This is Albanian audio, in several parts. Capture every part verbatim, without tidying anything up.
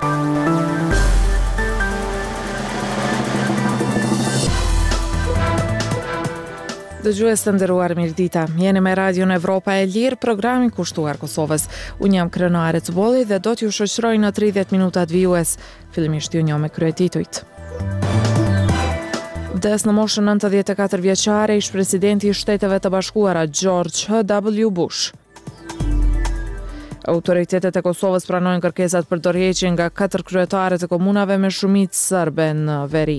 Dëgjues të nderuar, mirëdita. Jeni me Radion Evropa e Lirë, programin kushtuar Kosovës. Unë jam Krenare Cbolli dhe do t'ju shoqëroj në tridhjetë minutat vijues. Fillimisht ju njoh me kryetitujt. Vdes në moshën nëntëdhjetë e katër vjeçare ish presidenti i Shteteve të Bashkuara George H W Bush. Autoritetet e Kosovës pranojnë kërkesat për dorëheqje nga katër kryetarët e komunave me shumicë serbe në veri.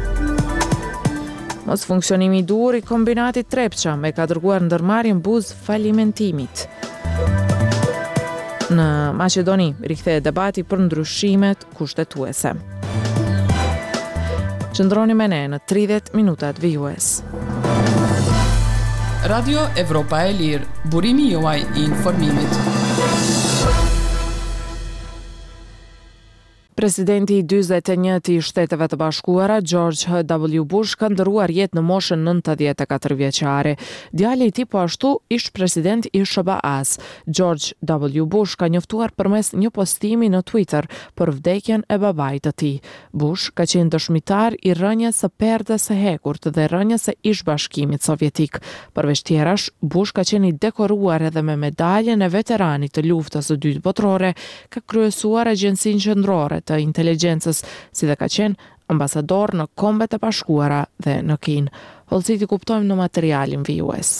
Mos funksionimi i duhur i kombinatit Trepça me ka dërguar ndërmarrjen buzë falimentimit. Në Maqedoni rikthehet debati për ndryshimet kushtetuese. Qëndroni me ne në tridhjetë minutat vijues. Radio Evropa e Lirë, burimi juaj i informimit. Presidenti i dyzet e njëtë i Shteteve të Bashkuara, George H W Bush, ka ndëruar jetë në moshën nëntëdhjetë e katër vjeçare. Djali i tij po ashtu ish president i S B A-s. George W Bush ka njoftuar përmes një postimi në Twitter për vdekjen e babait të tij. Bush ka qenë dëshmitar i rënjes së perdës së hekurt dhe rënjes së ish-bashkimit sovjetik. Përveç tjerash, Bush ka qenë i dekoruar edhe me medaljen e veteranit të luftës së dytë botërore, ka kryesuar Agjencinë Qendrore të Inteligjencës, si dhe ka qenë ambasador në Kombet e Bashkuara dhe në Kinë. Hollësit i kuptojmë në materialin vijues.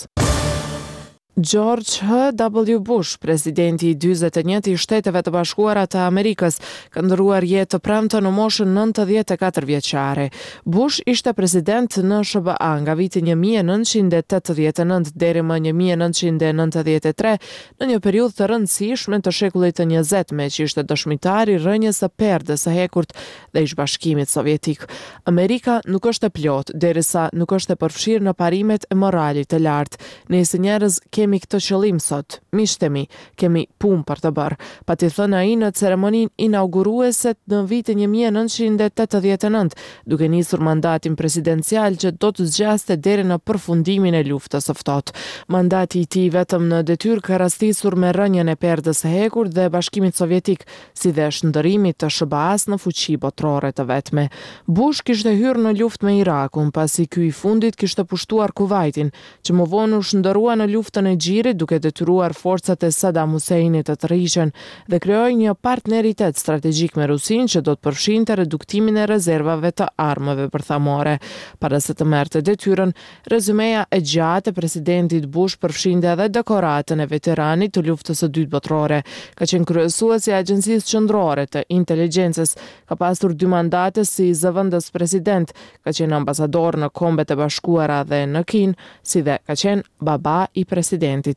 George H W Bush, presidenti i dyzet e njëtë i Shteteve të Bashkuara të Amerikës, ka ndëruar jetë të premte në moshën nëntëdhjetë e katër vjeçare. Bush ishte president në S B A nga viti një mijë e nëntëqind e tetëdhjetë e nëntë deri më një mijë e nëntëqind e nëntëdhjetë e tre, në një periudhë të rëndësishme të shekullit të njëzet, me që ishte dëshmitar i rënjes së perdës së hekurt dhe ish-bashkimit sovjetik. Amerika nuk është e plot, derisa nuk është e përfshirë në parimet e moralit të lartë. Nëse njerëz kemi këtë qëllim sot, miqtemi, kemi punë për të bërë, pati thënë ai në ceremoninë inauguruese në vitin një mijë e nëntëqind e tetëdhjetë e nëntë, duke nisur mandatin presidencial që do të zgjaste deri në përfundimin e luftës së ftohtë. Mandati i tij vetëm në detyrë ka rastisur me rënjen e perdës së hekurt dhe Bashkimit Sovjetik, si dhe shndërimit të S B A-s në fuqi botërore të vetme. Bush kishte hyrë në luftë me Irakun, pasi ky i fundit kishte pushtuar Kuvajtin, që më vonë u shndërua në luftën e Gjirit, duke detyruar forcat e Saddam Huseinit të tërhiqen dhe krijoi një partneritet strategjik me Rusinë që do të përfshinte reduktimin e rezervave të armëve bërthamore. Para se të merrte detyrën, rezumeja e gjatë e presidentit Bush përfshinte edhe dekoratën e veteranit të luftës së dytë botërore. Ka qenë kryesues i Agjencisë Qendrore të Inteligjencës, ka pasur dy mandate si zëvendës president, ka qenë ambasador në Kombet e Bashkuara dhe në Kinë, si dhe ka qenë baba i presidentit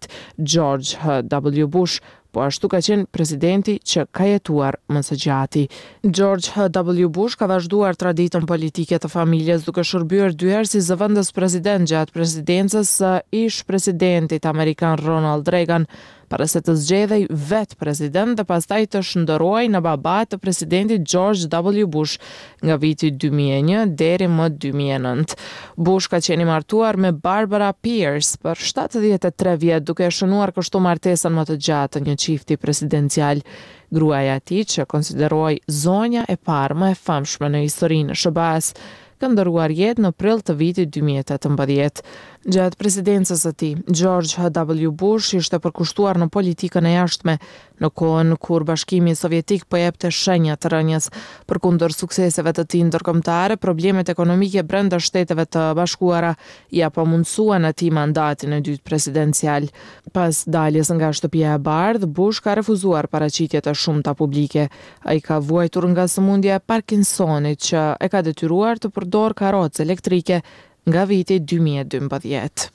George H W Bush, po ashtu ka qenë presidenti që ka jetuar më së gjati. George H W Bush ka vazhduar traditën politike të familjes, duke shërbyer dy herë si zëvendës president gjatë presidencës së ish-presidentit amerikan Ronald Reagan, para se të zgjedhej vetë president dhe pastaj të shndërrohej në baba të presidentit George W Bush nga viti dy mijë e një deri më dy mijë e nëntë. Bush ka qenë i martuar me Barbara Pierce për shtatëdhjetë e tre vjet, duke shënuar kështu martesën më të gjatë të një çifti presidencial. Gruaja e tij, që konsiderohej zonja e parë më e famshme në historinë e S B A-s, ka ndëruar jetë në prill të vitit dy mijë e tetëmbëdhjetë. Gjatë presidencës së tij, George H W Bush ishte përkushtuar në politikën e jashtme, në kohën kur Bashkimi Sovjetik po jepte shenja të rënjes. Përkundër sukseseve të tij ndërkombëtare, problemet ekonomike brenda Shteteve të Bashkuara ja pamundsuan atij mandatin e dytë presidencial. Pas daljes nga shtëpia e bardhë, Bush ka refuzuar paraqitjet e shumta publike. Ai ka vuajtur nga sëmundja e Parkinsonit, që e ka detyruar të përdor karrocë elektrike nga viti dy mijë e dymbëdhjetë.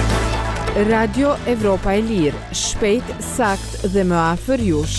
Radio Evropa e Lirë, shpejt, sakt dhe më afër jush.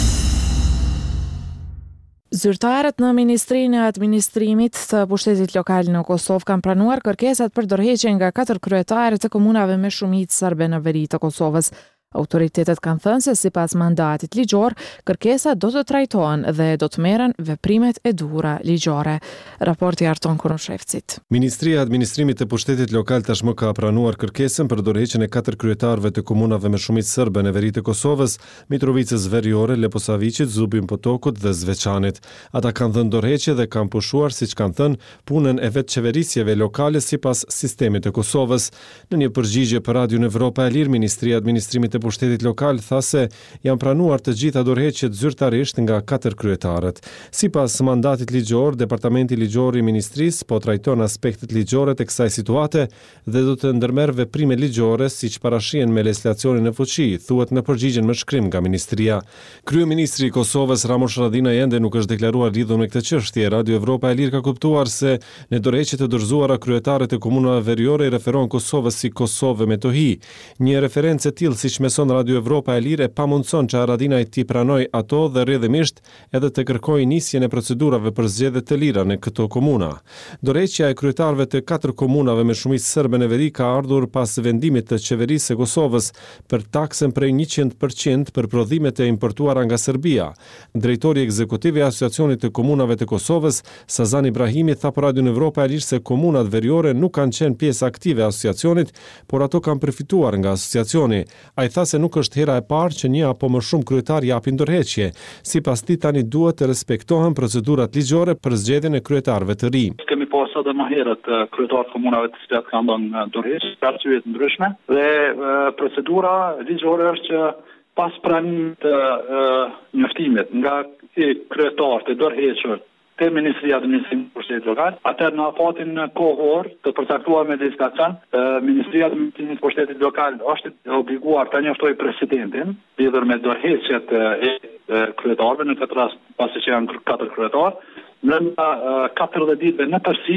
Zyrtarët në Ministrinë e Administrimit të Pushtetit Lokal në Kosovë kanë pranuar kërkesat për dorëheqje nga katër kryetarët e komunave me shumicë serbe në veri të Kosovës. Autoritetet kanë thënë se sipas mandatit ligjor, kërkesat do të trajtohen dhe do të merren veprimet e duhura ligjore. Raporti Arton Kurushevcit. Ministria e Administrimit të Pushtetit Lokal tashmë ka pranuar kërkesën për dorëheqjen e katër kryetarëve të komunave me shumicë serbe në veri të Kosovës, Mitrovicës Veriore, Leposavicit, Zubin Potokut dhe Zveçanit. Ata kanë dhënë dorëheqje dhe kanë pushuar, siç kanë thënë, punën e vetë qeverisjeve lokale sipas sistemit të Kosovës. Në një përgjigje për Radion Evropa e Lirë, Ministria e Administrimit të Pushtetit Lokal tha se janë pranuar të gjitha dorëheqjet zyrtarisht nga katër kryetarët. Sipas mandatit ligjor, Departamenti Ligjor i Ministrisë po trajton aspektet ligjore të kësaj situate dhe do të ndërmerr veprime ligjore siç parashihen me legislacionin në fuqi, thuhet në përgjigjen më shkrim nga ministria. Kryeministri i Kosovës Ramush Haradinaj ende nuk është deklaruar lidhur me këtë çështje. Radio Evropa e Lirë ka kuptuar se në dorëheqjet e dorëzuara kryetarët e komunave veriore i referohen Kosovës si Kosovë me tohi. Një referencë e tillë siç meson Radio Evropa e Lirë e pamundson që Haradinaj t'i pranoj ato dhe rrjedhimisht edhe të kërkojë nisjen e procedurave për zgjedhje të lira në këto komuna. Dorëheqja e kryetarëve të katër komunave me shumicë serbe në veri ka ardhur pas vendimit të qeverisë së Kosovës për taksën prej njëqind përqind për prodhimet e importuara nga Serbia. Drejtori ekzekutiv i Asociacionit të Komunave të Kosovës, Sazan Ibrahimi, tha për Radio Evropa e Lirë se komunat veriore nuk kanë qenë pjesë aktive e asociacionit, por ato kanë përfituar nga asociacioni. Ai tha se nuk është hera e parë që një apo më shumë kryetar japin dorëheqje. Sipas tij tani duhet të respektohen procedurat ligjore për zgjedhjen e kryetarëve të rinj. Kemi pasur edhe më herët kryetarë të komunave të cilat kanë dhënë dorëheqje për arsye të ndryshme dhe procedura ligjore është që pas pranimit të njoftimit nga kryetarët e dorëhequr te Ministria e Administrimit të Pushtetit Lokal, atëherë në afatin kohor të përcaktuar me legjislacion, Ministria e Administrimit të Pushtetit Lokal është obliguar të njoftojë presidentin lidhur me dorëheqjet e kryetarëve, në këtë rast pasi që janë katër kryetarë, në katërdhjetë ditëve në tërësi.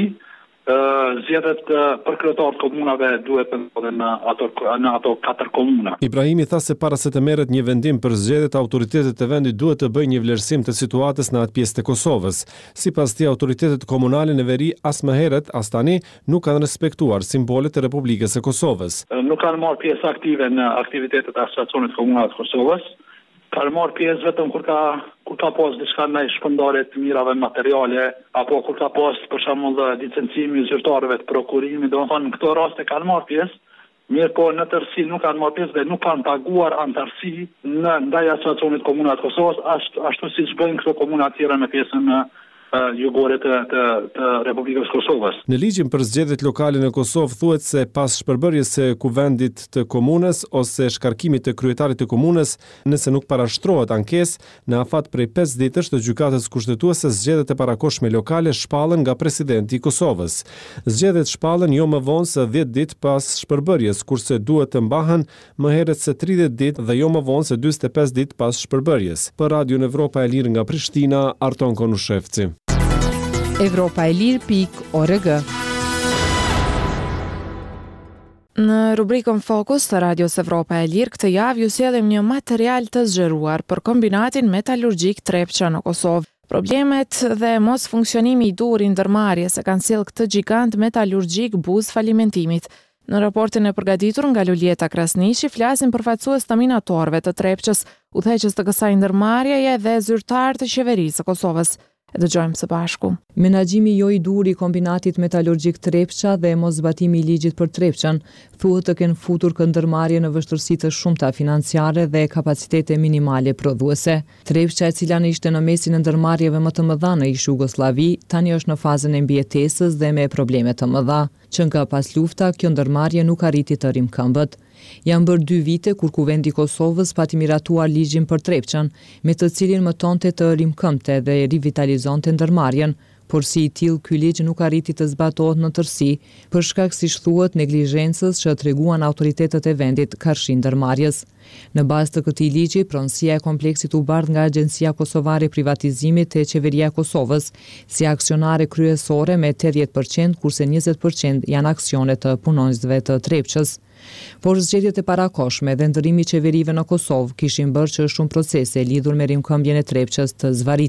Zgjedhjet për kryetarët komunave duhet të ndodhen në ato në ato katër komuna. Ibrahimi tha se para se të merret një vendim për zgjedhjet, autoritetet e vendit duhet të bëjnë një vlerësim të situatës në atë pjesë të Kosovës. Sipas tij, autoritetet komunale në veri as më herët as tani nuk kanë respektuar simbolet e Republikës së Kosovës. Nuk kanë marrë pjesë aktive në aktivitetet e Asociacionit Komunal të Kosovës. Kanë marrë pjesë vetëm kur ka kur ka pas diçka në shpërndarje të mirave materiale apo kur ka pas për shembull licencimi i zyrtarëve të prokurimit, domethënë në këto raste kanë marrë pjesë, mirë po në tërësi nuk kanë marrë pjesë dhe nuk kanë paguar antarësi në ndaj Asociacionit Komunal të Kosovës, ashtu, ashtu siç bëjnë këto komuna të tjera në pjesën jugore të, të, të Republikës Kosovës. Në ligjin për zgjedhjet lokale në Kosovë thuhet se pas shpërbërjes së kuvendit të komunës ose shkarkimit të kryetarit të komunës, nëse nuk parashtrohet ankesë, në afat prej pesë ditësh të gjykatës kushtetuese, zgjedhjet e parakohshme lokale shpallen nga presidenti i Kosovës. Zgjedhjet shpallen jo më vonë se dhjetë ditë pas shpërbërjes, kurse duhet të mbahen më herët se tridhjetë ditë dhe jo më vonë se dyzet e pesë ditë pas shpërbërjes. Për Radion Evropa e Lirë nga Prishtina, Arton Konushevci. Evropa e Lirë pikë org. Në rubrikën Fokus të Radios Evropa e Lirë këtë javë ju sjellim një material të zgjeruar për kombinatin metalurgjik Trepça në Kosovë. Problemet dhe mos funksionimi i dur i ndërmarrjes e kanë sjellë këtë gjigant metalurgjik buzë falimentimit. Në raportin e përgatitur nga Lulieta Krasniqi flasin përfaqësues të minatorëve të Trepçës, udhëheqës të kësaj ndërmarrjeje dhe zyrtar të qeverisë së Kosovës. E dëgjojmë së bashku. Menaxhimi jo i dur i kombinatit metalurgjik Trepça dhe moszbatimi i ligjit për Trepçën thuhet të kenë futur këtë ndërmarrje në vështirësi të shumta financiare dhe kapacitete minimale prodhuese. Trepça, e cila ishte në mesin e ndërmarrjeve më të mëdha në ish Jugosllavi, tani është në fazën e mbijetesës dhe me probleme të mëdha. Që nga pas lufta, kjo ndërmarrje nuk arriti të rimkëmbët. Janë bërë dy vite kur kuvendi i Kosovës pati miratuar ligjin për Trepçën, me të cilin mëtonte të rimkëmbte dhe rivitalizonte ndërmarrjen, por si i tillë ky ligj nuk arriti të zbatohet në tërësi për shkak, siç thuhet, neglizhencës që treguan autoritetet e vendit karshi ndërmarrjes. Në bazë të këtij ligji, pronësia e kompleksit u bardh nga Agjencia Kosovare e Privatizimit te Qeveria e Kosovës si aksionare kryesore me tetëdhjetë përqind, kurse njëzet përqind janë aksione të punonjësve të Trepçës. Por zgjedhjet e parakohshme dhe ndërrimi i qeverive në Kosovë kishin bërë që shumë procese lidhur me rimkëmbjen e Trepçës të zvariten.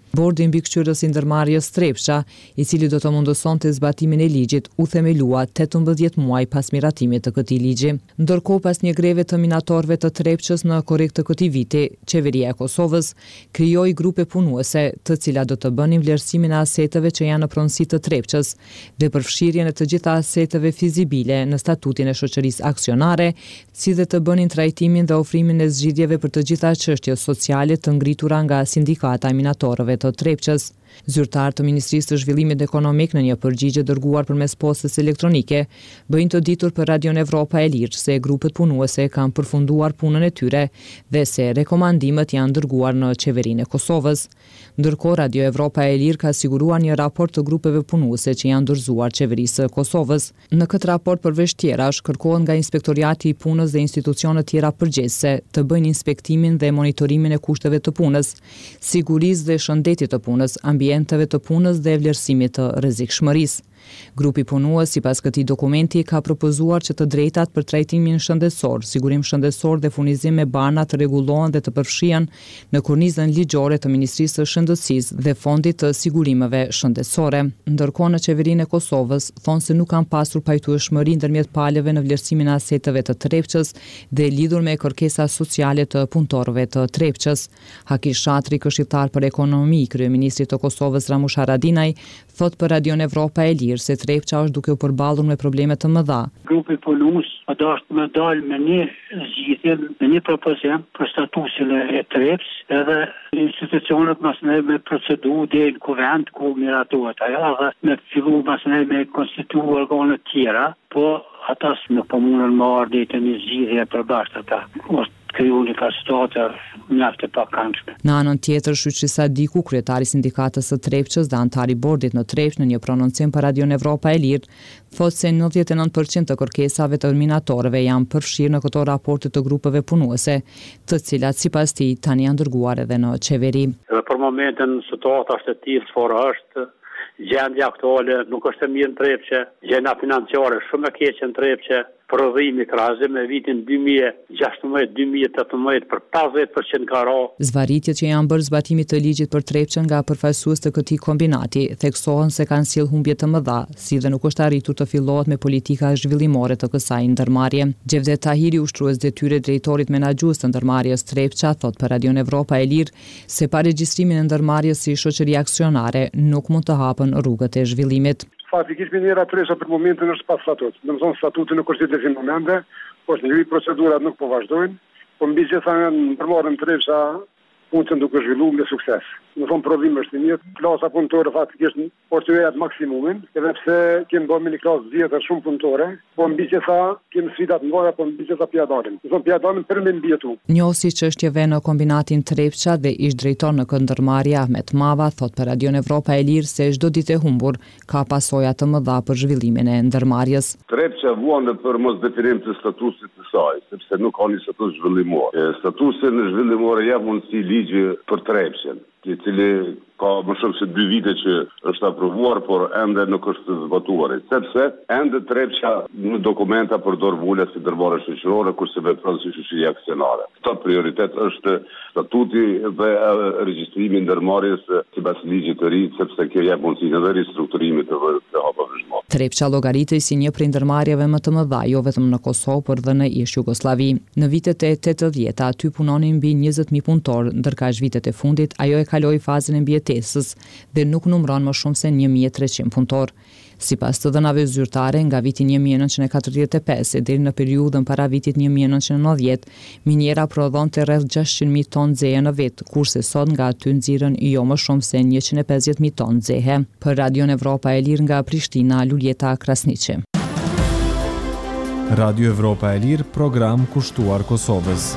Bordi mbikëqyrës i ndërmarrjes Trepça, i cili do të mundësonte zbatimin e ligjit, u themelua tetëmbëdhjetë muaj pas miratimit të këtij ligji. Ndërkohë, pas një greve të minatorëve të Trepçës në korrik të këtij viti, qeveria e Kosovës krijoi grupe punuese, të cilat do të bënin vlerësimin e aseteve që janë në pronësi të Trepçës dhe përfshirjen e të gjitha aseteve fizibile në statutin e shoqërisë aksionare, si dhe të bënin trajtimin dhe ofrimin e zgjidhjeve për të gjitha çështjet sociale të ngritura nga sindikata e minatorëve të Trepçës. Zyrtar të Ministrisë të Zhvillimit Ekonomik në një përgjigje dërguar përmes postës elektronike bëjnë të ditur për Radion Evropa e Lirë se grupet punuese kanë përfunduar punën e tyre dhe se rekomandimet janë dërguar në qeverinë e Kosovës. Ndërkohë, Radio Evropa e Lirë ka siguruar një raport të grupeve punuese që janë dorëzuar qeverisë së Kosovës. Në këtë raport përveç tjerash kërkohen nga Inspektoriati i Punës dhe institucionet tjera përgjegjëse të bëjnë inspektimin dhe monitorimin e kushteve të punës, sigurisë dhe shëndetit të punës, ambienteve të punës dhe vlerësimit të rrezikshmërisë. Grupi punues sipas këtij dokumenti ka propozuar që të drejtat për trajtimin shëndetësor, sigurim shëndetësor dhe furnizim me bana të rregullohen dhe të përfshihen në kornizën ligjore të Ministrisë së Shëndetësisë dhe Fondit të Sigurimeve Shëndetësore. Ndërkohë në qeverinë e Kosovës thonë se nuk kanë pasur pajtueshmëri ndërmjet palëve në vlerësimin e aseteve të Trepçës dhe lidhur me kërkesa sociale të punëtorëve të Trepçës. Haki Shatri, këshilltar për ekonomi i kryeministrit të Kosovës Ramush Haradinaj, thot për Radion Evropa e Lirë se Trepça është duke u përballur me probleme të mëdha. Grupi punus a dashur me dalë me një zgjidhje, me një propozim për statusin e Trepç, edhe institucionet mas ne me procedu dhe në kuvend ku miratohet ajo, edhe me fillu mas ne me konstitu organet tjera, po ata nuk po mundën më ardhi të një zgjidhje përbashkët ata. Është kriju një kastate mjaft e pakëndshme. Në anën tjetër, Shqyqi Sadiku, kryetari i sindikatës së Trepçës dhe antari i bordit në Trepç, në një prononcim për Radion Evropa e Lirë, thotë se nëntëdhjetë e nëntë përqind të kërkesave të minatorëve janë përfshirë në këto raporte të grupeve punuese, të cilat sipas tij tani janë dërguar edhe në qeveri. Edhe për momentin situata është e tillë çfarë është, gjendja aktuale nuk është e mirë në Trepçe, gjendja financiare shumë e keqe në Trepçe, prodhimi krahazim me vitin dy mijë e gjashtëdhjetë dy mijë e tetëmbëdhjetë për pesëdhjetë përqind ka ra. Zvarritjet që janë bërë zbatimit të ligjit për Trepçën nga përfaqësues të këtij kombinati theksohen se kanë sjell humbje të mëdha, si dhe nuk është arritur të fillohet me politika zhvillimore të kësaj ndërmarrje. Xhevdet Tahiri, ushtrues detyre drejtorit menaxhues të ndërmarrjes Trepça, thot për Radion Evropa e Lirë se pa regjistrimin e ndërmarrjes si shoqëri aksionare nuk mund të hapen rrugët e zhvillimit. Faktikisht minera Trepça për momentin është pa statut. Do të thonë statuti nuk është i definuar, po është një procedurat nuk po vazhdojnë, po mbi gjitha në përmarrën Trepça punën duke zhvilluar me sukses. Në thonë prodhimi është i mirë, klasa punëtore faktikisht portuet maksimumin, edhe pse kemi bërë një klasë vjetër shumë punëtore, po mbi gjitha kemi sfida të mëdha, po mbi gjitha pjadalin. Do thonë pjadalin për me mbjetu. Njohësi çështjeve në kombinatin Trepça dhe ish drejtor në këndërmarrje Ahmet Mava thot për Radion Evropa e Lirë se çdo ditë e humbur ka pasoja të mëdha për zhvillimin e ndërmarrjes. Trepça vuan për mos definim të statusit të saj, sepse nuk ka një status zhvillimor. Statusi në zhvillimor jep mundësi ligji për Trepçën, i cili ka më shumë se dy vite që është aprovuar, por ende nuk është zbatuar, sepse ende Trepça në dokumenta përdor vulet si ndërmarrje shoqërore, kurse vepron si shoqëri aksionare. Këtë prioritet është statuti dhe regjistrimi i ndërmarrjes sipas ligjit të ri, sepse kjo jep mundësinë edhe ristrukturimit të të hapave zhmot. Trepça llogaritej si një prej ndërmarrjeve më të mëdha, jo vetëm në Kosovë, por edhe në ish Jugosllavi. Në vitet e tetëdhjetë aty punonin mbi njëzet mijë punëtor, ndërkaq vitet e fundit ajo e kaloi fazën e mbijetesës dhe nuk numëron më shumë se një mijë e treqind punëtor. Sipas të dhënave zyrtare, nga viti një mijë e nëntëqind e katërdhjetë e pesë deri në periudhën para vitit një mijë e nëntëqind e nëntëdhjetë, miniera prodhonte rreth gjashtëqind mijë tonë dzehe në vit, kurse sot nga aty nxirren jo më shumë se njëqind e pesëdhjetë mijë tonë dzehe. Për Radion Evropa e Lirë nga Prishtina, Luljeta Krasniqi. Radio Evropa e Lirë, program kushtuar Kosovës.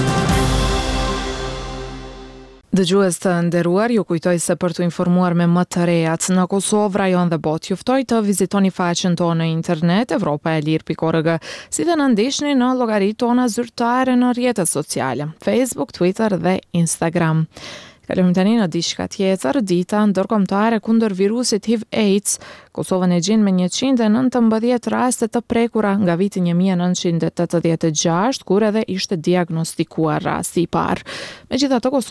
Dëgjues të nderuar, ju kujtoj se për të informuar me më të rejat në Kosovë, rajon dhe botë, juftoj të vizitoni faqen tonë në internet evropa e lirë pikë org, si dhe në ndihni në llogaritë tona zyrtare në rrjetet sociale, Facebook, Twitter dhe Instagram. Kalojmë tani në diçka tjetër, dita ndërkombëtare kundër virusit H I V AIDS. Kosovën e gjen me njëqind e nëntëmbëdhjetë raste të prekura nga viti një mijë e nëntëqind e tetëdhjetë e gjashtë, kur edhe ishte diagnostikuar rasti i parë. Megjithatë, Kosova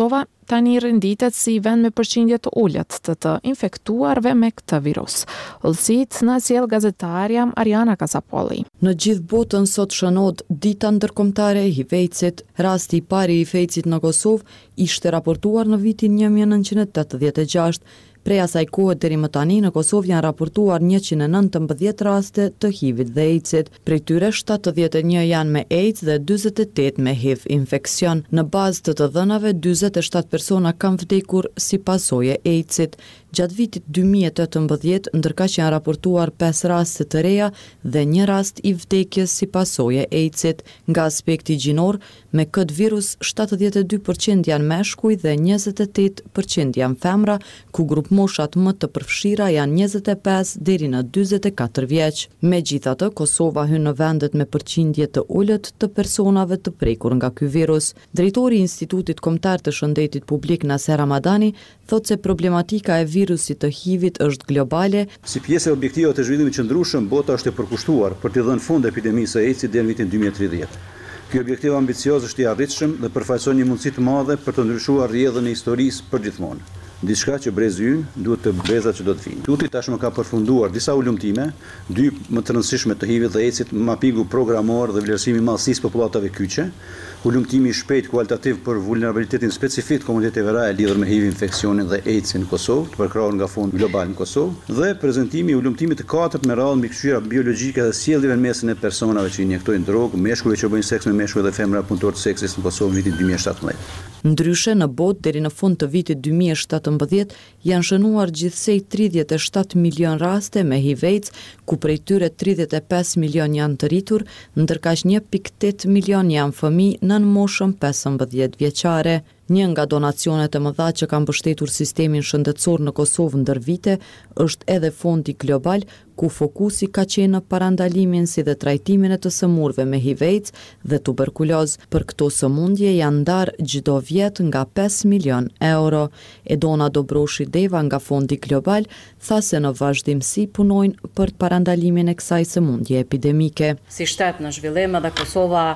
tani renditet si vend me përqindje të ulët të të infektuarve me këtë virus. Ullësit në sjell gazetarja Ariana Kasapolli. Në gjithë botën sot shënohet dita ndërkombëtare e H I V-it. Rasti i parë i H I V-it në Kosovë ishte raportuar në vitin një mijë e nëntëqind e tetëdhjetë e gjashtë. Prej asaj kohe deri më tani në Kosovë janë raportuar njëqind e nëntëmbëdhjetë raste të H I V-it dhe AIDS-it. Prej tyre shtatëdhjetë e një janë me AIDS dhe dyzet e tetë me H I V infeksion. Në bazë të të dhënave, dyzet e shtatë persona kanë vdekur si pasojë e AIDS-it. Gjatë vitit dy mijë e tetëmbëdhjetë, ndërkaq janë raportuar pesë raste të reja dhe një rast i vdekjes si pasojë e AIDS-it. Nga aspekti gjinor, me këtë virus shtatëdhjetë e dy përqind janë meshkuj dhe njëzet e tetë përqind janë femra, ku grup moshat më të përfshira janë njëzet e pesë deri në dyzet e katër vjeç. Megjithatë, Kosova hyn në vendet me përqindje të ulët të personave të prekur nga ky virus. Drejtori i Institutit Kombëtar të Shëndetit Publik Naser Ramadani thotë se problematika e virusit të H I V-it është globale. Si pjesë e objektive të zhvillimit qëndrueshëm, bota është e përkushtuar për të dhënë fund epidemisë së AIDS-it deri në vitin dy mijë e tridhjetë. Ky objektiv ambicioz është i arritshëm dhe përfaqëson një mundësi të madhe për të ndryshuar rrjedhën e historisë përgjithmonë. Diçka që brezi ynë duhet të brezat që do të vinë. Instituti tashmë ka përfunduar disa ulëmtime, dy më të rëndësishme të H I V-it dhe AIDS-it, mapingu programor dhe vlerësimi i madhësisë popullatave kyçe, ulëmtimi i shpejt kualitativ për vulnerabilitetin specifik të komuniteteve raje lidhur me H I V infeksionin dhe AIDS-in në Kosovë, të përkrahur nga Fondi Global në Kosovë, dhe prezantimi i ulëmtimit të katërt me radhë mbi këshira biologjike dhe sjelljen në mesin e personave që injektojnë drogë, meshkujve që bëjnë seks me meshkuj dhe femra punëtor të seksit në Kosovë në vitin dy mijë e shtatëmbëdhjetë. Ndryshe, në botë deri në fund të vitit dy mijë e shtatëmbëdhjetë janë shënuar gjithsej tridhjetë e shtatë milion raste me H I V-AIDS, ku prej tyre tridhjetë e pesë milion janë të rritur, ndërkaq një pikë tetë milion janë fëmijë nën moshën pesëmbëdhjetë vjeçare. Një nga donacionet e mëdha që kanë mbështetur sistemin shëndetësor në Kosovë ndër vite është edhe Fondi Global, ku fokusi ka qenë në parandalimin si dhe trajtimin e të sëmurëve me H I V-AIDS dhe tuberkuloz. Për këto sëmundje janë ndarë çdo vjet nga pesë milion euro. Edona Dobroshi Deva nga Fondi Global tha se në vazhdimsi punojnë për parandalimin e kësaj sëmundje epidemike. Si shtet në zhvillim edhe Kosova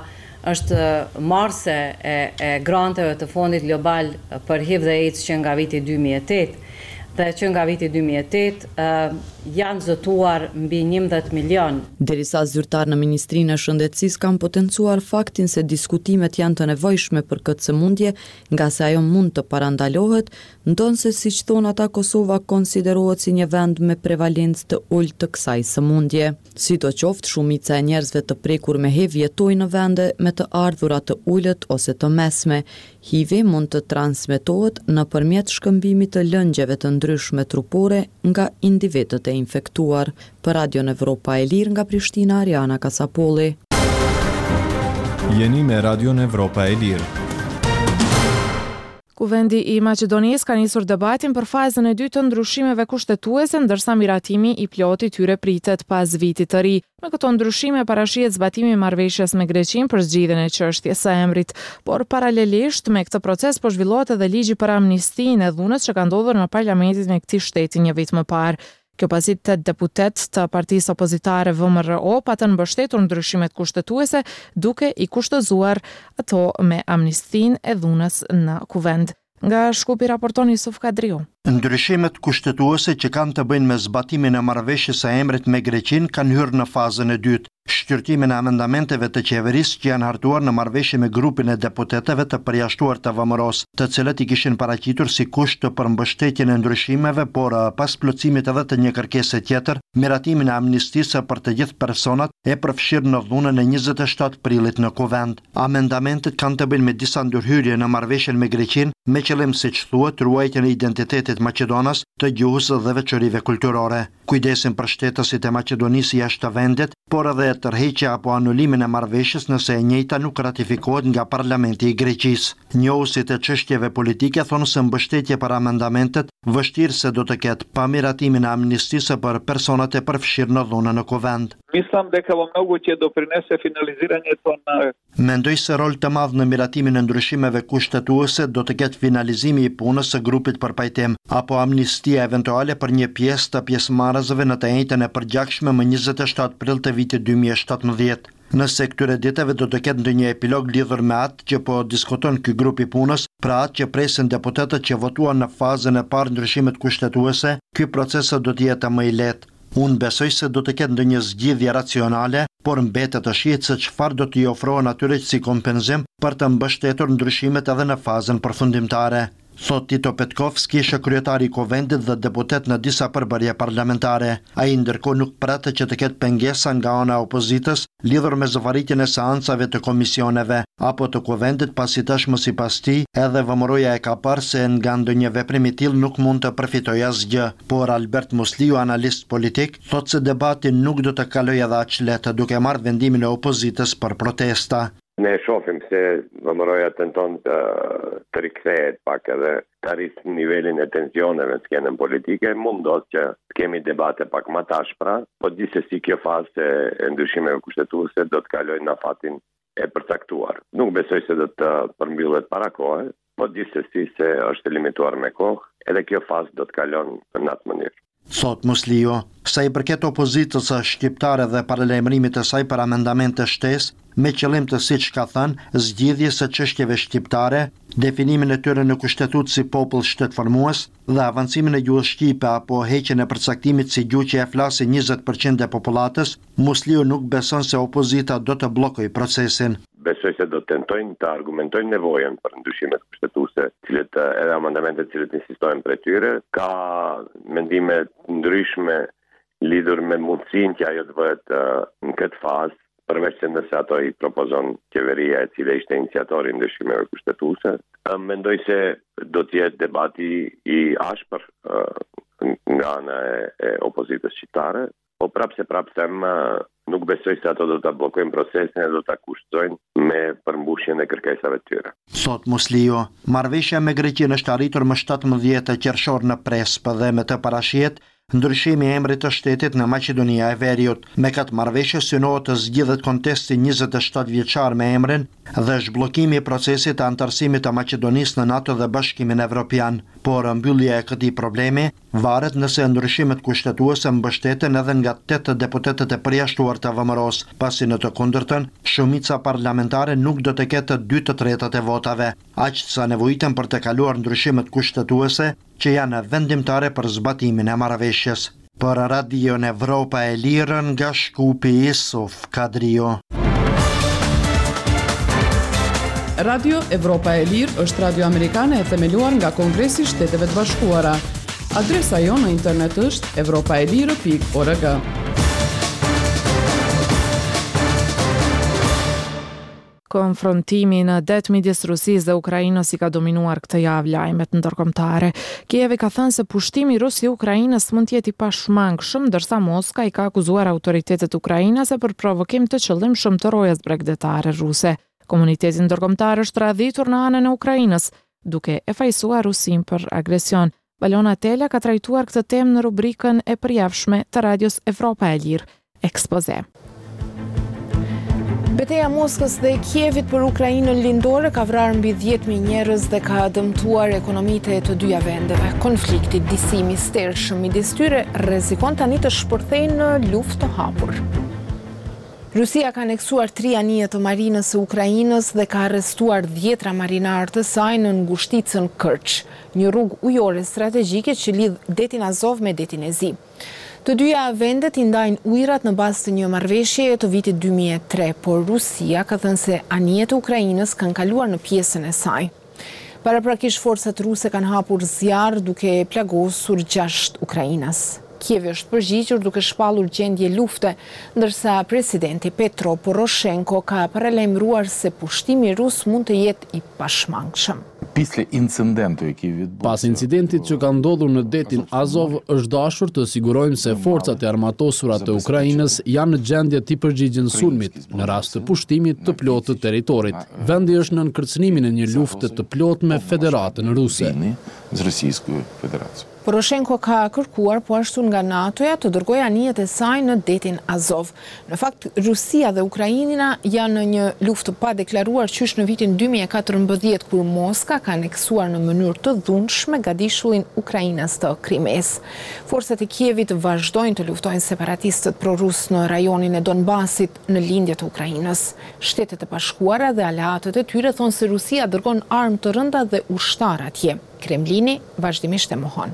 është marrëse e, e granteve të Fondit Global për H I V dhe AIDS që nga viti dy mijë e tetë dhe që nga viti dy mijë e tetë uh, janë zotuar mbi njëmbëdhjetë milion. Derisa zyrtar në Ministrinë e Shëndetësisë kanë potencuar faktin se diskutimet janë të nevojshme për këtë sëmundje, nga se ajo mund të parandalohet, ndonse siç thon ata Kosova konsiderohet si një vend me prevalencë të ulët të kësaj sëmundje. Sidoqoftë, shumica e njerëzve të prekur me H I V jetojnë në vende me të ardhura të ulët ose të mesme. H I V mund të transmetohet nëpërmjet shkëmbimit të lëngjeve të ndryshme trupore nga individët e infektuar. Për Radio Evropa e Lirë nga Prishtina, Ariana Kasapolli. Jeni me Radio Evropa e Lirë. Kuvendi i Maqedonisë ka nisur debatin për fazën e dytë të ndryshimeve kushtetuese, ndërsa miratimi i plotë i tyre pritet pas vitit të ri. Me këto ndryshime parashihet zbatimi i marrëveshjes me Greqinë për zgjidhjen e çështjes së emrit, por paralelisht me këtë proces po zhvillohet edhe ligji për amnistinë e dhunës që ka ndodhur në parlamentin e këtij shteti një vit më parë. Kjo pasi tetë deputet të partisë opozitare V M R O patën mbështetur ndryshimet kushtetuese, duke i kushtëzuar ato me amnistinë e dhunës në kuvend. Nga Shkupi raporton Yusuf Kadriu. Ndryshimet kushtetuese që kanë të bëjnë me zbatimin e marrëveshjes së emrit me Greqinë kanë hyrë në fazën e dytë. Shqyrtimin e amendamenteve të qeverisë që janë hartuar në marrëveshje me grupin e deputetëve të përjashtuar të V M R O-s, të cilët i kishin paraqitur si kusht të përmbështetjen e ndryshimeve, por pas plotësimit edhe të një kërkese tjetër, miratimin e amnistisë për të gjithë personat e përfshirë në dhunën e njëzet e shtatë prillit në kuvend. Amendamentet kanë të bëjnë me disa ndërhyrje në marrëveshjen me Greqinë, me qëllim siç thuhet ruajtjen e identitetit Maqedonas, të gjuhës dhe veçorive kulturore. Kujdesin për shtetësit e Maqedonisë jashtë vendit, por edhe tërheqja apo anulimin e marrëveshjes nëse e njëjta nuk ratifikohet nga Parlamenti i Greqisë. Njohësit e çështjeve politike thonë se mbështetje për amendamentet vështirë se do të ketë pa miratimin e amnistisë për personat e përfshirë në dhunën në kuvend. Mislim дека во многу ќе допринесе финализирањето на Mendoj se rol të madh në miratimin e ndryshimeve kushtetuese do të ketë finalizimi i punës së grupit për pajtim, apo amnistia eventuale për një pjesë të pjesëmarrësve në të njëjtën e përgjakshme më njëzet e shtatë prill të vitit dy mijë e shtatëmbëdhjetë. Nëse këtyre ditëve do të ketë ndonjë epilog lidhur me atë që po diskuton ky grup i punës, pra atë që presin deputetët që votuan në fazën e parë ndryshimet kushtetuese, ky proces do të jetë më i lehtë. Unë besoj se do të ketë ndonjë zgjidhje racionale, por mbetet të shihet se çfarë do t'i ofrohen atyre si kompenzim për të mbështetur ndryshimet edhe në fazën përfundimtare. Thot Tito Petkovski, shë kryetari i Kuvendit dhe deputet në disa përbërje parlamentare. Ai ndërkohë nuk pratë që të ketë pengesa nga ana e opozitës lidhur me zëvaritjen e seancave të komisioneve apo të Kuvendit, pasi tashmë sipas tij edhe vëmëroja e ka parë se nga ndonjë veprim i tillë nuk mund të përfitojë asgjë. Por Albert Musliu, analist politik, thot se debati nuk do të kalojë edhe aq lehtë, duke marrë vendimin e opozitës për protesta. Ne shohim se vëmëroja tenton të, të rikthehet pak edhe të arrisë nivelin e tensioneve në skenën politike, mundos që të kemi debate pak më tashpra, po gjithsesi kjo fazë e ndryshimeve kushtetuese do të kalojë në fatin e përcaktuar. Nuk besoj se do të përmbyllet para kohe, po gjithsesi se është limituar me kohë, edhe kjo fazë do të kalon në atë mënyrë. Thot Musliu, sa i përket opozitës së shqiptare dhe paralajmërimit të saj për amendamente shtesë, me qëllim të siç ka thënë, zgjidhjes së çështjeve shqiptare, definimin e tyre në kushtetutë si popull shtetformues dhe avancimin e gjuhës shqipe apo heqjen e përcaktimit si gjuhë që e flasin njëzet përqind e popullatës, Musliu nuk beson se opozita do të bllokojë procesin. Besoj se do të tentojnë të argumentojnë nevojën për ndryshimet kushtetuese, cilët edhe amendamentet cilët insistojnë për tyre, ka mendime ndryshme lidhur me mundësinë që ajo të bëhet në këtë fazë, përveç se nëse ato i propozon qeveria e cila ishte iniciatori i ndryshimeve kushtetuese. Mendoj se do të jetë debati i ashpër nga ana e opozitës shqiptare, po prapse prapse them nuk besoj se ato do ta bllokojnë procesin e do ta kushtojnë me përmbushjen e kërkesave të tyre. Thot Musliu, marrëveshja me Greqinë është arritur më shtatëmbëdhjetë qershor në Prespa dhe me të parashihet ndryshimi i emrit të shtetit në Maqedonia e Veriut. Me këtë marrëveshje synohet të zgjidhet kontesti njëzet e shtatë vjeçar me emrin dhe zhbllokimi i procesit të antarësimit të Maqedonisë në NATO dhe Bashkimin Evropian. Por mbyllja e këtij problemi varet nëse ndryshimet kushtetuese mbështeten edhe nga tetë deputetët e përjashtuar të V M R-os, pasi në të kundërtën, shumica parlamentare nuk do të ketë dy të tretët e votave, aq sa nevojiten për të kaluar ndryshimet kushtetuese që janë vendimtare për zbatimin e marrëveshjes. Për Radion Evropa e Lirë nga Shkupi, Isuf Kadrio. Radio Evropa e Lirë është radio amerikane e themeluar nga Kongresi i Shteteve të Bashkuara. Adresa jonë në internet është evropaelire pikë org. Konfrontimi në det midis Rusisë dhe Ukrainës i ka dominuar këtë javë lajmet ndërkombëtare. Kijevi ka thënë se pushtimi rus i Ukrainës mund të jetë i pashmangshëm, ndërsa Moska i ka akuzuar autoritetet ukrainase për provokim të qëllimshëm të rojës bregdetare ruse. Komuniteti ndërkombëtar është radhitur në anën e Ukrainës, duke e fajsuar Rusin për agresion. Valona Tela ka trajtuar këtë temë në rubrikën e përjavshme të Radios Evropa e Lirë, Ekspoze. Betejë e Moskës dhe Kievit për Ukrainën lindore ka vrarë mbi dhjetë mijë njerëz dhe ka dëmtuar ekonomitë e të dyja vendeve. Konflikti, disimi i stershëm midis tyre rrezikon tani të shpërthejë në luftë të hapur. Rusia ka aneksuar tri anije të marinës së Ukrainës dhe ka arrestuar dhjetra marinarë të saj në ngushticën Kerch, një rrugë ujore strategjike që lidh detin Azov me detin e Zi. Të dyja vendet i ndajnë ujërat në bazë të një marrëveshjeje të vitit dy mijë e tre, por Rusia ka thënë se anijet e Ukrainës kanë kaluar në pjesën e saj. Paraprakisht forcat ruse kanë hapur zjarr duke plagosur gjashtë Ukrainas. Kievi është përgjigjur duke shpallur gjendje lufte, ndërsa presidenti Petro Poroshenko ka paralajmëruar se pushtimi rus mund të jetë i pashmangshëm. Pas incidentit që ka ndodhur në detin Azov, është dashur të sigurojmë se forcat e armatosura të Ukrainës janë në gjendje të përgjigjen sulmit në rast të pushtimit të plotë të territorit. Vendi është në nënkërcënimin e një lufte të plotë me Federatën Ruse. Poroshenko ka kërkuar po ashtu nga NATO-ja të dërgojë anijet e saj në detin Azov. Në fakt, Rusia dhe Ukraina janë në një luftë pa deklaruar qysh në vitin dy mijë e katërmbëdhjetë kur Moska ka aneksuar në mënyrë të dhunshme gadishullin Ukrainas të Krimes. Forcat e Kievit vazhdojnë të luftojnë separatistët pro-rus në rajonin e Donbasit në lindje të Ukrainës. Shtetet e Bashkuara dhe aleatët e tyre thonë se Rusia dërgon armë të rënda dhe ushtar atje. Kremlini vazhdimisht e mohon.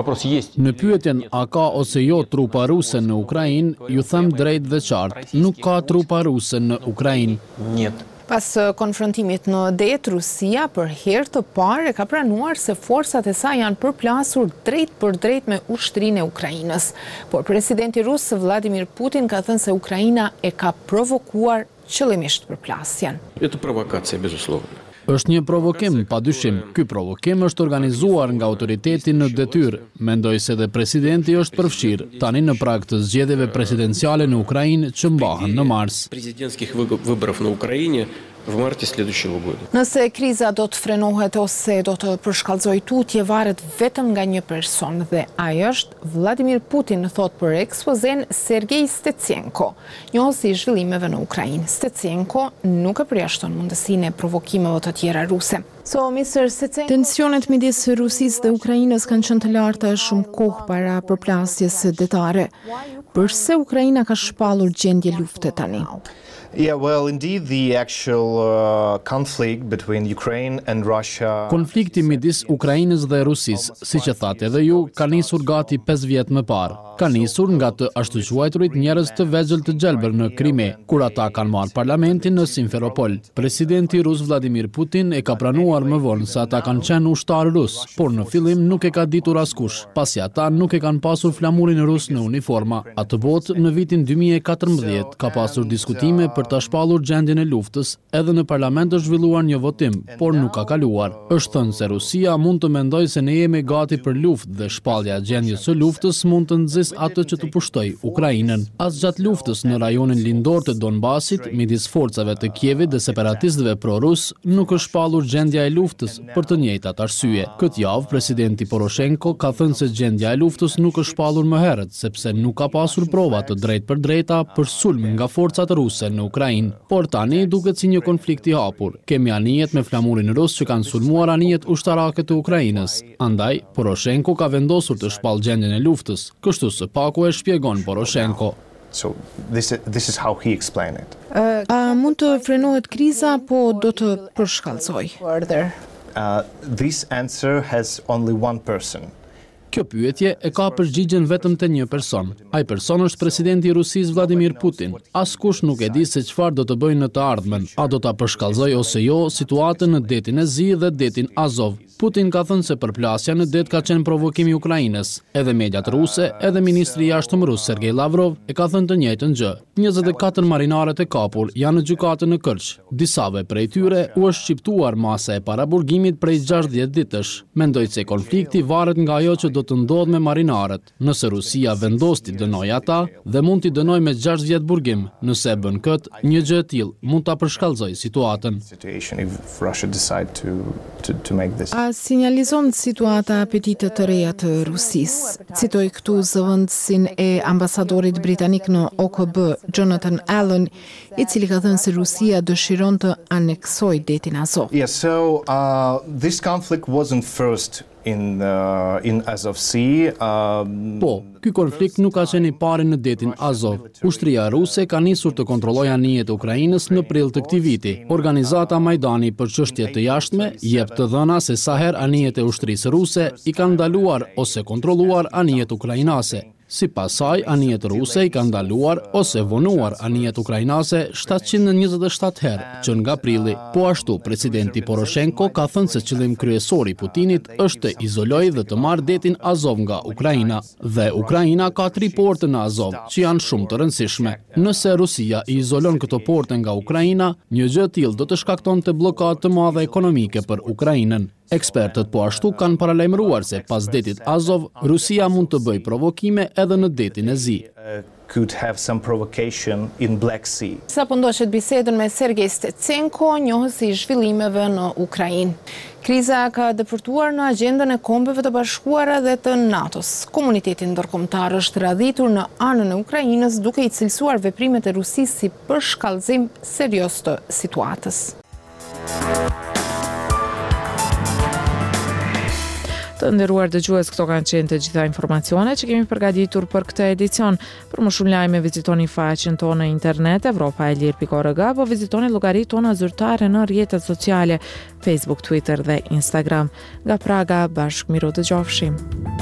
Në pyetjen a ka ose jo trupa ruse në Ukrainë, ju them drejt dhe qartë, nuk ka trupa ruse në Ukrainë. Pas konfrontimit në det, Rusia për herë të parë ka pranuar se forcat e saj janë përplasur drejt për drejt me ushtrinë e Ukrainës. Por presidenti rus Vladimir Putin ka thënë se Ukraina e ka provokuar qëllimisht përplasjen. Это провокация, безусловно. Është një provokim, pa dyshim. Ky provokim është organizuar nga autoriteti në detyrë. Mendoj se dhe presidenti është përfshirë, tani në prag të zgjedhjeve presidenciale në Ukrainë që mbahen në mars. Президентских выборов на Украине в марте следующего года. Nëse kriza do të frenohet ose do të përshkallëzojë tutje varet vetëm nga një person dhe ai është Vladimir Putin, thot për ekspozen Sergej Stetsenko, njohësi i zhvillimeve në Ukrainë. Stetsenko nuk e përjashton mundësinë e provokimeve të tjera ruse. So, mister Stetsenko, tensionet midis Rusisë dhe Ukrainës kanë qenë të larta shumë kohë para përplasjes detare. Përse Ukraina ka shpallur gjendje lufte tani? Yeah, well, indeed, the actual uh, conflict between Ukraine and Russia. Konflikti midis Ukrainës dhe Rusisë, siç e thatë edhe ju, ka nisur gati pesë vjet më parë. Ka nisur nga të ashtu quajturit njerëz të vegjël të gjelbër në Krime, kur ata kanë marrë parlamentin në Simferopol. Presidenti rus Vladimir Putin e ka pranuar më vonë se ata kanë qenë ushtarë rus, por në fillim nuk e ka ditur askush, pasi ata nuk e kanë pasur flamurin rus në uniforma. Atë botë në vitin dy mijë e katërmbëdhjetë ka pasur diskutime për të shpallur gjendjen e luftës, edhe në parlament është zhvilluar një votim, por nuk ka kaluar. Është thënë se Rusia mund të mendojë se ne jemi gati për luftë dhe shpallja e gjendjes së luftës mund të nxjisë atë që të pushtoj Ukrainën. As gjatë luftës në rajonin lindor të Donbasit, midis forcave të Kievit dhe separatistëve pro-rus, nuk është shpallur gjendja e luftës për të njëjtat arsye. Këtë javë, presidenti Poroshenko ka thënë se gjendja e luftës nuk është shpallur më herët, sepse nuk ka pasur prova të drejt për drejta për sulm nga forcat ruse në Ukrainë. Por tani duket si një konflikt i hapur. Kemi anijet me flamurin rus që kanë sulmuar anijet ushtarake të Ukrainës. Andaj, Poroshenko ka vendosur të shpall gjendjen e luftës. Kështu së paku e shpjegon Poroshenko. So this is, this is how he explained it. Uh, a mund të frenohet kriza, po do të përshkallëzoj? Uh, this answer has only one person. Kjo pyetje e ka përgjigjen vetëm te një person. Ai person është presidenti i Rusisë Vladimir Putin. Askush nuk e di se çfarë do të bëjnë në të ardhmen. A do ta përshkallëzoj ose jo situatën në detin e Zi dhe detin Azov. Putin ka thënë se përplasja në det ka qenë provokimi i Ukrainës. Edhe mediat ruse, edhe ministri i jashtëm rus Sergej Lavrov e ka thënë të njëjtën gjë. njëzet e katër marinarët e kapur janë në gjykatën në Kerch. Disave prej tyre u është shqiptuar masa e paraburgimit prej gjashtëdhjetë ditësh. Mendoj se konflikti varet nga ajo që do të ndodhë me marinarët. Nëse Rusia vendos t'i dënojë ata dhe mund t'i dënojë me gjashtë vjet burgim, nëse e bën këtë, një gjë e tillë mund ta përshkallëzojë situatën. A sinjalizon situata apetitet të reja të Rusisë? Citoj këtu zëvendësin e ambasadorit britanik në O K B, Jonathan Allen, i cili ka thënë se Rusia dëshiron të aneksojë detin Azov. Yeah, so uh, this conflict wasn't first in uh, in Azov Sea. Uh, po, ky konflikt nuk ka qenë i pari në detin Azov. Ushtria ruse ka nisur të kontrollojë anijet e Ukrainës në prill të këtij viti. Organizata Majdani për çështje të jashtme jep të dhëna se sa herë anijet e ushtrisë ruse i kanë ndaluar ose kontrolluar anijet ukrainase. Si pasaj, anijet ruse i kanë ndaluar ose vonuar anijet ukrainase shtatëqind njëzet e shtatë herë, që nga prilli. Po ashtu, presidenti Poroshenko ka thënë se qëllim kryesor i Putinit është të izolojë dhe të marrë detin Azov nga Ukraina. Dhe Ukraina ka tri porte në Azov, që janë shumë të rëndësishme. Nëse Rusia i izolon këto porte nga Ukraina, një gjë e tillë do të shkaktonte bllokadë të madhe ekonomike për Ukrainën. Ekspertët po ashtu kanë paralajmëruar se pas detit Azov, Rusia mund të bëjë provokime edhe në detin e Zi. could have some provocation in Black Sea. Sa po ndoqet bisedën me Sergej Stetsenko, njohës i zhvillimeve në Ukrainë. Kriza ka dëpërtuar në agjendën e Kombeve të Bashkuara dhe të NATO-s. Komuniteti ndërkombëtar është radhitur në anën e Ukrainës duke i cilësuar veprimet e Rusisë si përshkallëzim serioz të situatës. Të nderuar dëgjues, këto kanë qenë të gjitha informacionet që kemi përgatitur për këtë edicion. Për më shumë lajme vizitoni faqen tonë në internet europa e lir pikë org apo vizitoni llogaritë tona zyrtare në rrjetet sociale Facebook, Twitter dhe Instagram. Nga Praga, bashkë miru dëgjofshim.